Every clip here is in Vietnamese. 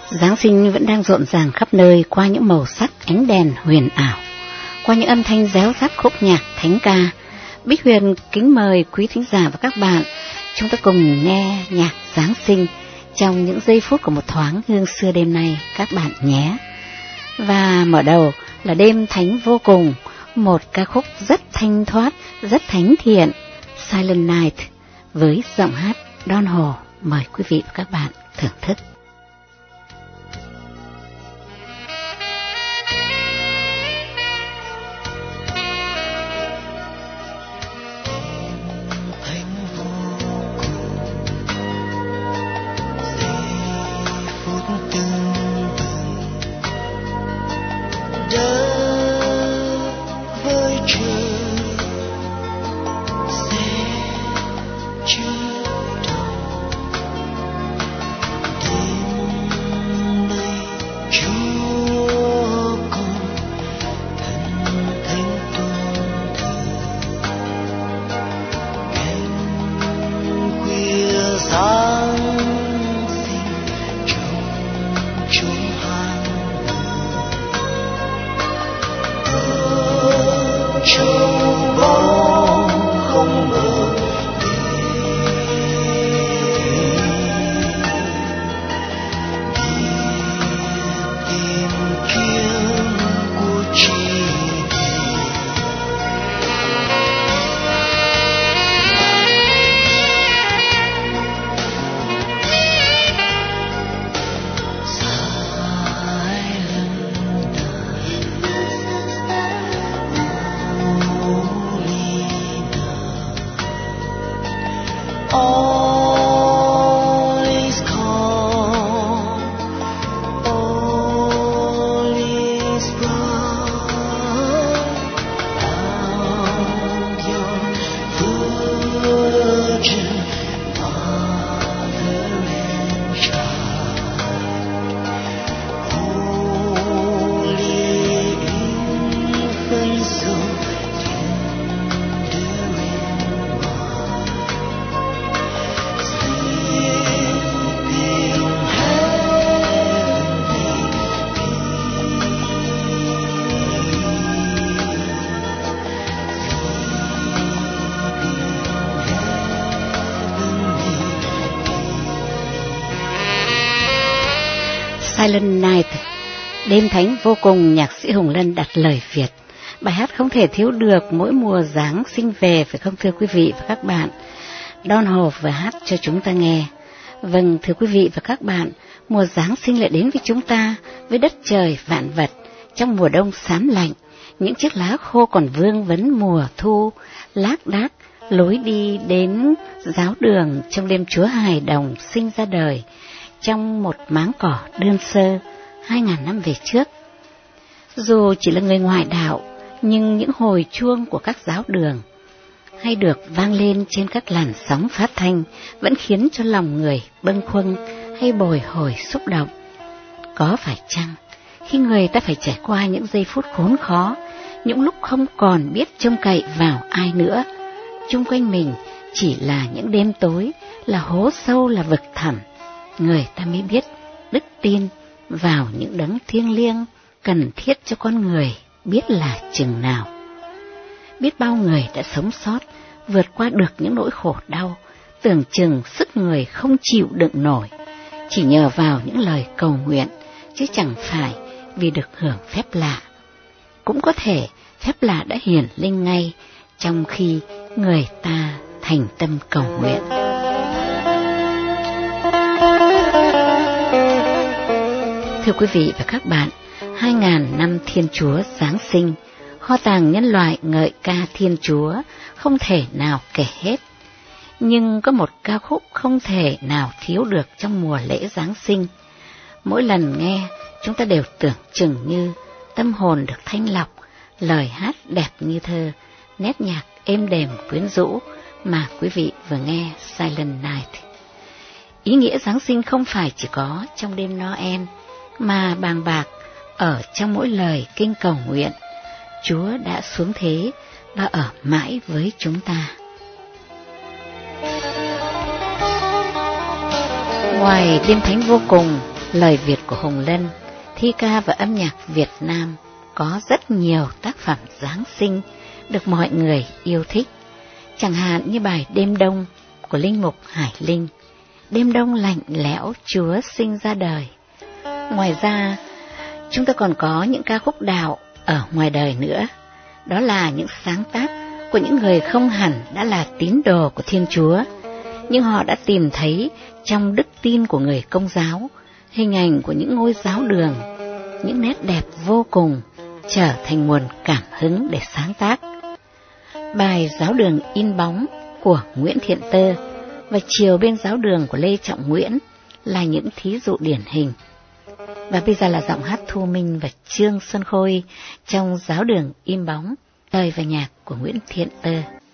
Giáng sinh vẫn đang rộn ràng khắp nơi qua những màu sắc ánh đèn huyền ảo, qua những âm thanh réo rắt khúc nhạc thánh ca. Bích Huyền kính mời quý thính giả và các bạn, chúng ta cùng nghe nhạc Giáng sinh trong những giây phút của một thoáng hương xưa đêm nay các bạn nhé. Và mở đầu là Đêm Thánh Vô Cùng, một ca khúc rất thanh thoát, rất thánh thiện, Silent Night, với giọng hát Don Hồ. Mời quý vị và các bạn thưởng thức. Silent Night, Đêm Thánh Vô Cùng, nhạc sĩ Hùng Lân đặt lời Việt. Bài hát không thể thiếu được mỗi mùa Giáng sinh về, phải không thưa quý vị và các bạn? Don Hồ vừa hát cho chúng ta nghe. Vâng, thưa quý vị và các bạn, mùa Giáng sinh lại đến với chúng ta, với đất trời vạn vật, trong mùa đông xám lạnh, những chiếc lá khô còn vương vấn mùa thu, lác đác, lối đi đến giáo đường trong đêm Chúa Hài Đồng sinh ra đời, trong một máng cỏ đơn sơ 2000 năm về trước. Dù chỉ là người ngoại đạo, nhưng những hồi chuông của các giáo đường hay được vang lên trên các làn sóng phát thanh vẫn khiến cho lòng người bâng khuâng hay bồi hồi xúc động. Có phải chăng khi người ta phải trải qua những giây phút khốn khó, những lúc không còn biết trông cậy vào ai nữa, chung quanh mình chỉ là những đêm tối, là hố sâu, là vực thẳm, người ta mới biết đức tin vào những đấng thiêng liêng cần thiết cho con người biết là chừng nào. Biết bao người đã sống sót, vượt qua được những nỗi khổ đau, tưởng chừng sức người không chịu đựng nổi, chỉ nhờ vào những lời cầu nguyện, chứ chẳng phải vì được hưởng phép lạ. Cũng có thể phép lạ đã hiển linh ngay trong khi người ta thành tâm cầu nguyện. Thưa quý vị và các bạn, 2000 năm Thiên Chúa Giáng sinh, kho tàng nhân loại ngợi ca Thiên Chúa không thể nào kể hết. Nhưng có một ca khúc không thể nào thiếu được trong mùa lễ Giáng sinh. Mỗi lần nghe, chúng ta đều tưởng chừng như tâm hồn được thanh lọc, lời hát đẹp như thơ, nét nhạc êm đềm quyến rũ mà quý vị vừa nghe Silent Night. Ý nghĩa Giáng sinh không phải chỉ có trong đêm Noel, mà bàng bạc ở trong mỗi lời kinh cầu nguyện. Chúa đã xuống thế và ở mãi với chúng ta. Ngoài đêm thánh vô cùng, lời Việt của Hồng Lân, thi ca và âm nhạc Việt Nam có rất nhiều tác phẩm Giáng sinh được mọi người yêu thích. Chẳng hạn như bài Đêm Đông của Linh mục Hải Linh, đêm đông lạnh lẽo Chúa sinh ra đời. Ngoài ra, chúng ta còn có những ca khúc đạo ở ngoài đời nữa. Đó là những sáng tác của những người không hẳn đã là tín đồ của Thiên Chúa, nhưng họ đã tìm thấy trong đức tin của người Công giáo hình ảnh của những ngôi giáo đường, những nét đẹp vô cùng, trở thành nguồn cảm hứng để sáng tác. Bài Giáo đường in bóng của Nguyễn Thiện Tơ và Chiều bên giáo đường của Lê Trọng Nguyễn là những thí dụ điển hình. Và bây giờ là giọng hát Thu Minh và Trương Xuân Khôi trong Giáo đường im bóng, lời và nhạc của Nguyễn Thiện Tơ.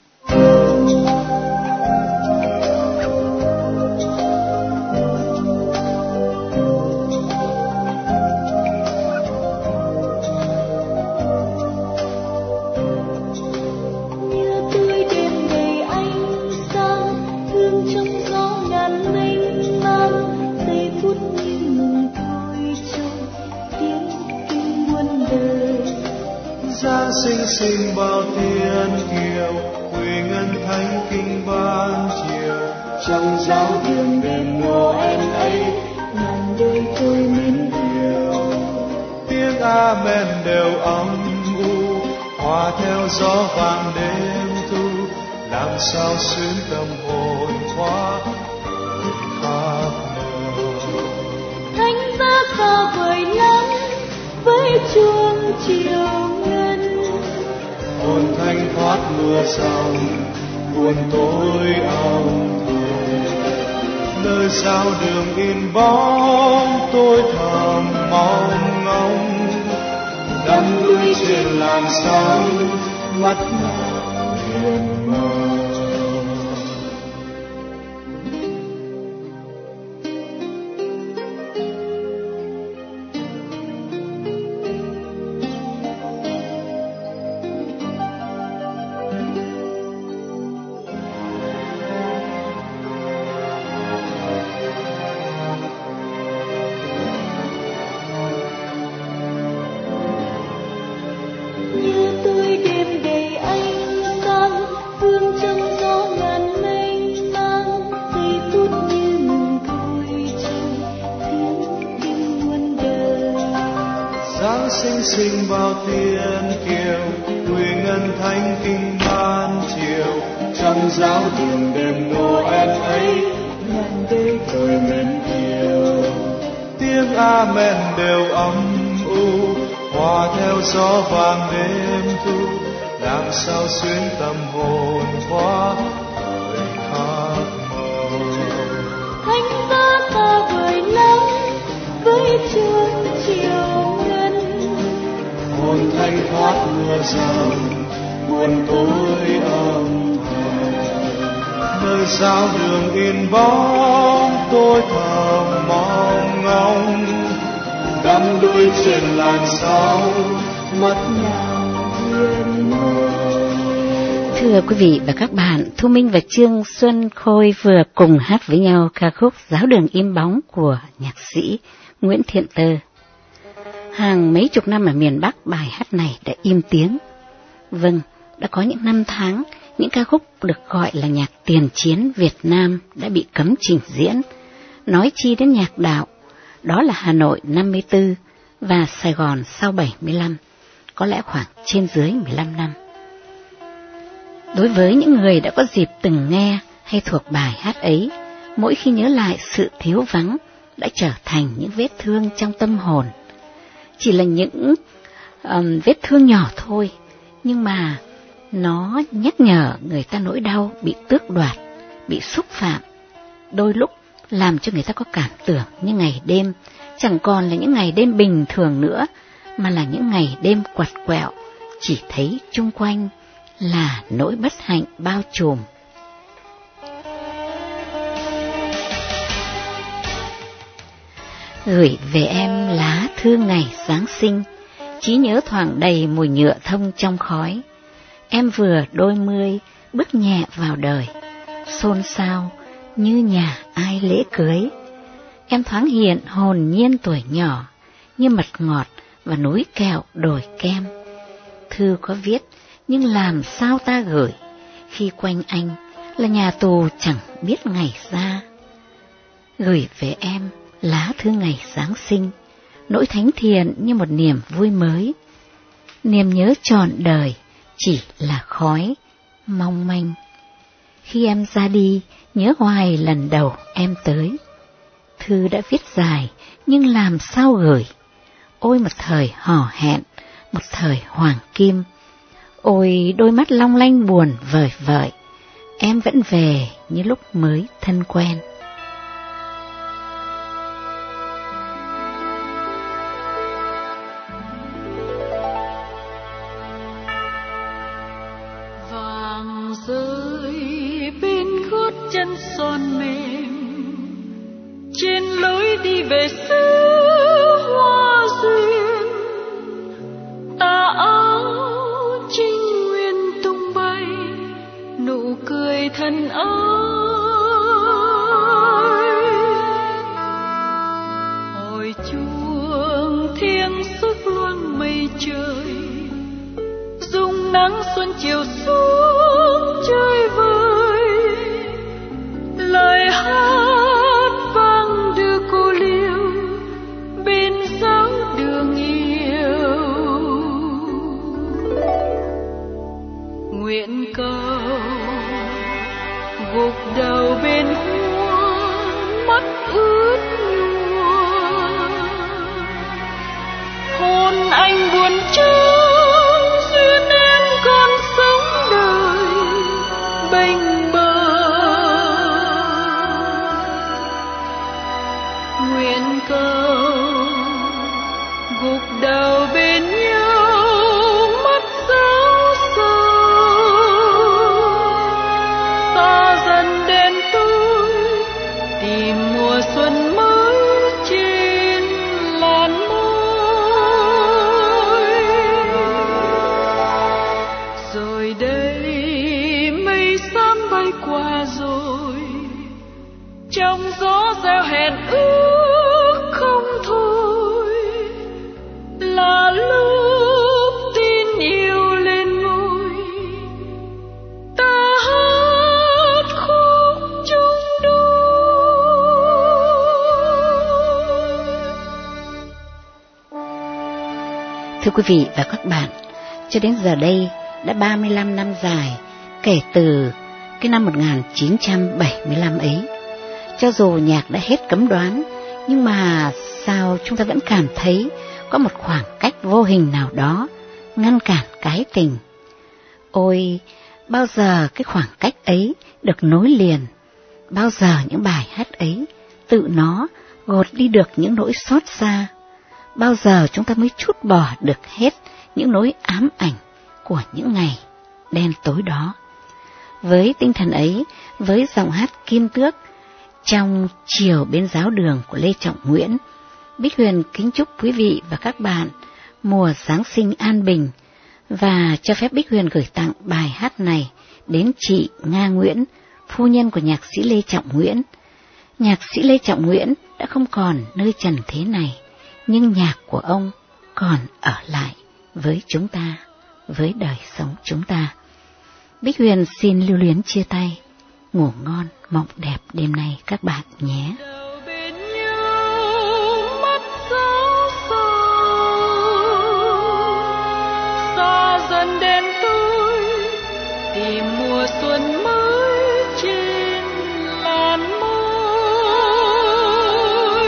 Sinh sinh bao thiên kiều, quỳ ngân thánh kinh ban chiều. Trong giáo đường đêm Noel ấy, ngàn đời tôi mến yêu. Tiếng amen đều âm u, hòa theo gió vàng đêm thu, làm sao xuyến tâm hồn hóa khắp mơ. Thánh giá xa vời lắm với chuông chiều ngân. Hồn thanh thoát mưa dòng, buồn tối âm thầm. Nơi sao đường in bóng, tôi thầm mong ngóng. Đắm đuối trên làn sóng, mắt nào hiền mơ. Sinh bao thiên kiều, quỳ ngân thánh kinh ban chiều. Trong giáo đường đêm Noel ấy, ngàn đời tôi mến yêu. Tiếng amen đều âm u, hòa theo gió vàng đêm thu, làm sao xuyến tâm hồn hóa thời khắc mơ. Thánh giá xa vời lắm với chuông chiều ngân. Hồn thanh thoát mưa dầm, buồn tối âm thầm. Nơi giáo đường in bóng, tôi thầm mong ngóng. Đắm đuối trên làn sóng, mắt nào hiền mơ. Thưa quý vị và các bạn, Thu Minh và Trương Xuân Khôi vừa cùng hát với nhau ca khúc Giáo đường im bóng của nhạc sĩ Nguyễn Thiện Tơ. Hàng mấy chục năm ở miền Bắc, bài hát này đã im tiếng. Vâng, đã có những năm tháng, những ca khúc được gọi là nhạc tiền chiến Việt Nam đã bị cấm trình diễn. Nói chi đến nhạc đạo, đó là Hà Nội 54 và Sài Gòn sau 75, có lẽ khoảng trên dưới 15 năm. Đối với những người đã có dịp từng nghe hay thuộc bài hát ấy, mỗi khi nhớ lại sự thiếu vắng đã trở thành những vết thương trong tâm hồn. Chỉ là những vết thương nhỏ thôi, nhưng mà nó nhắc nhở người ta nỗi đau bị tước đoạt, bị xúc phạm, đôi lúc làm cho người ta có cảm tưởng như ngày đêm chẳng còn là những ngày đêm bình thường nữa, mà là những ngày đêm quặt quẹo, chỉ thấy chung quanh là nỗi bất hạnh bao trùm. Gửi về em lá thư ngày Giáng sinh, trí nhớ thoảng đầy mùi nhựa thông trong khói. Em vừa đôi mươi, bước nhẹ vào đời, xôn xao như nhà ai lễ cưới. em thoáng hiện hồn nhiên tuổi nhỏ, như mật ngọt và núi kẹo đồi kem. Thư có viết, nhưng làm sao ta gửi, khi quanh anh là nhà tù chẳng biết ngày ra. Gửi về em lá thư ngày Giáng sinh, nỗi thánh thiện như một niềm vui mới. Niềm nhớ trọn đời chỉ là khói, mong manh. Khi em ra đi, nhớ hoài lần đầu em tới. Thư đã viết dài, nhưng làm sao gửi. Ôi một thời hò hẹn, một thời hoàng kim. Ôi đôi mắt long lanh buồn vời vợi, em vẫn về như lúc mới thân quen. Vàng rơi bên gót chân son mềm, trên lối đi về xứ hoa duyên. Tà áo trinh nguyên tung bay, nụ cười thân ái. Hồi chuông thiêng sức luân mây trời, dung nắng xuân chiều xuống chơi vơi. Lời hát vang đưa cô liêu bên giáo đường yêu. Nguyện cầu gục đầu bên hoa, mắt ướt nhòa. Hôn anh buồn trông duyên em còn sống đời bênh bờ. Nguyện cầu gục đầu bên nhau, mắt giáo sầu. Ta dần đêm tối tìm mùa xuân mới trên làn môi. Rồi đây mây xám bay qua rồi, trong gió reo hẹn ước không thôi. Là lúc tin yêu lên môi, ta hát khúc chung đôi. Thưa quý vị và các bạn, cho đến giờ đây đã 35 năm dài kể từ cái năm 1975 ấy. Cho dù nhạc đã hết cấm đoán, nhưng mà sao chúng ta vẫn cảm thấy có một khoảng cách vô hình nào đó ngăn cản cái tình. Ôi, bao giờ cái khoảng cách ấy được nối liền, bao giờ những bài hát ấy tự nó gột đi được những nỗi xót xa, bao giờ chúng ta mới trút bỏ được hết những nỗi ám ảnh của những ngày đen tối đó. Với tinh thần ấy, với giọng hát Kim Tước trong Chiều bên giáo đường của Lê Trọng Nguyễn, Bích Huyền kính chúc quý vị và các bạn mùa Giáng sinh an bình, và cho phép Bích Huyền gửi tặng bài hát này đến chị Nga Nguyễn, phu nhân của nhạc sĩ Lê Trọng Nguyễn. Nhạc sĩ Lê Trọng Nguyễn đã không còn nơi trần thế này, nhưng nhạc của ông còn ở lại với chúng ta, với đời sống chúng ta. Bích Huyền xin lưu luyến chia tay. Ngủ ngon, mộng đẹp đêm nay các bạn nhé. Dần đen tối tìm mùa xuân mới trên làn môi.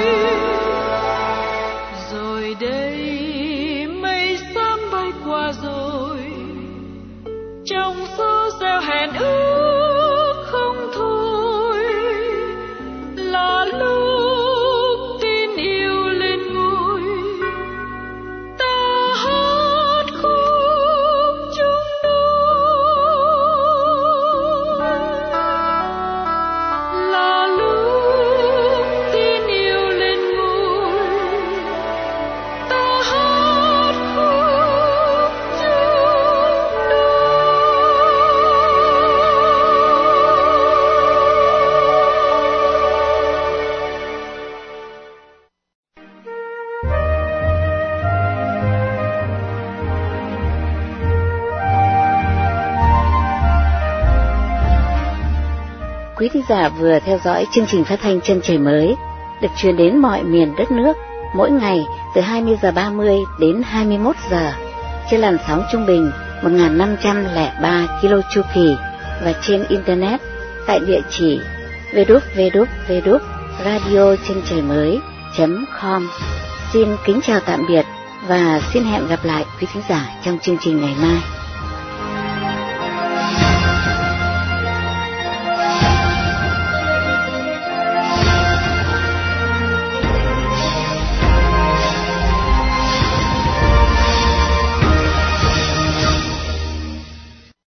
Rồi đây mây xám bay qua rồi, trong gió reo hẹn ước không thôi. Là lúc tin yêu lên ngôi, ta hát khúc chung đôi. quý thính giả vừa theo dõi chương trình phát thanh Chân Trời Mới được truyền đến mọi miền đất nước mỗi ngày từ 20 giờ 30 đến 21 giờ trên làn sóng trung bình 1503 kilo chu kỳ và trên internet tại địa chỉ www.radiochentraimới.com. Xin kính chào tạm biệt và xin hẹn gặp lại quý thính giả trong chương trình ngày mai.